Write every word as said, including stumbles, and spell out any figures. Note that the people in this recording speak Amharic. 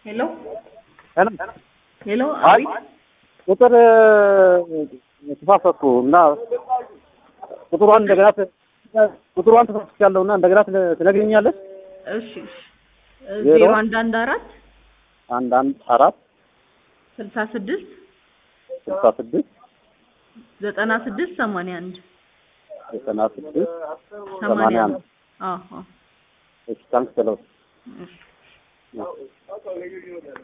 Hello? Hello? Hello? Hi. Abhi? ቁጥር ተፋፈኩ እና ቁጥሩን እንደገና ቁጥሩን ተፋፍቻለሁና እንደገና ትነግሪኛለሽ? እሺ ዜሮ አንድ አንድ አራት አንድ አንድ አራት ስልሳ ስድስት ስልሳ ስድስት ዘጠና ስድስት ሰማንያ አንድ ዘጠና ስድስት ሰማንያ አንድ አዎ አዎ እሺ ታንክስ ሄሎ